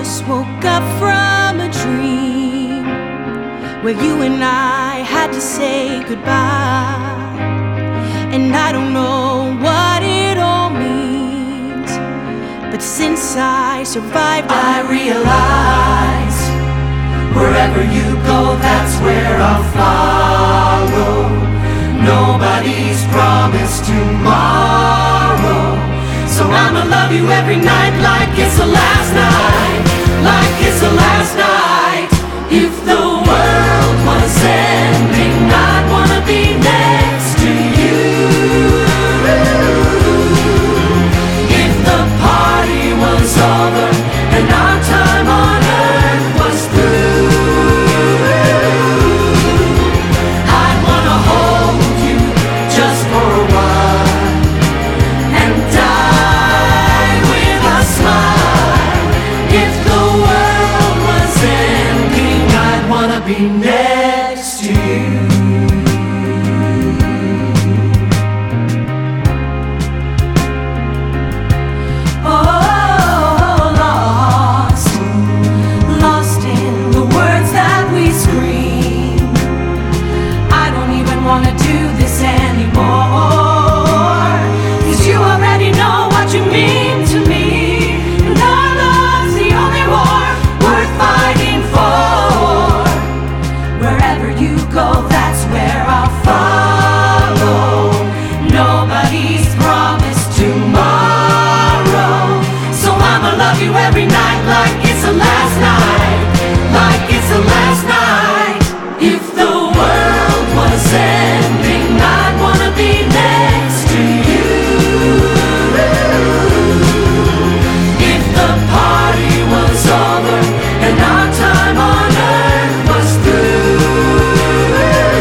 just woke up from a dream where you and I had to say goodbye. And I don't know what it all means, but since I survived, I realize wherever you go, that's where I'll follow. Nobody's promised tomorrow, so I'ma love you every night like it's the last night, like it's the last night. If the world was ending, I'd wanna be next to you. If the party was over and our time on earth was through, I'd wanna hold you just for a while and die with a smile. If the world was ending, I'd wanna be next to you. Lost in the words that we scream. I don't even wanna do this anymore, 'cause you already know what you mean to me. And our love's the only war worth fighting for. Wherever you go, that's where I'll follow. Nobody's promised tomorrow, so I'ma love you every night like it's the last night, like it's the last night. If the world was ending, I'd wanna be next to you. If the party was over and our time on earth was through,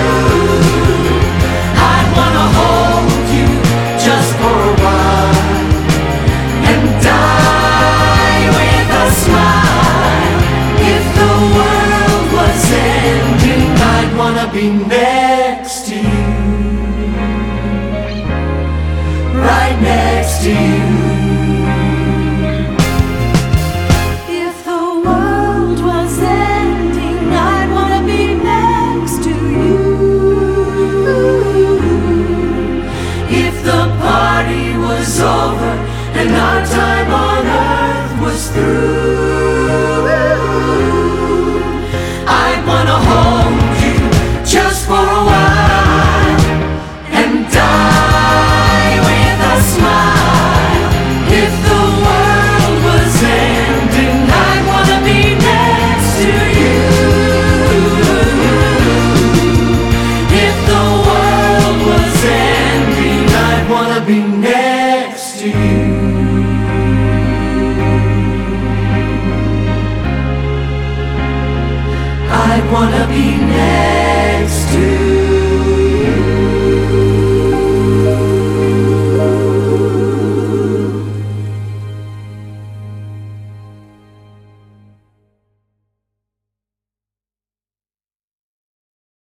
I'd wanna hold you just for a while and die with a smile. If the world was ending, I'd wanna be next to you, right next to you. If the world was ending, I'd wanna be next to you. If the party was over and our time on earth was through, I'd wanna hold you just for a while and die with a smile. If the world was ending, I'd wanna be next to you. If the world was ending, I'd wanna be next to you. I'd wanna be next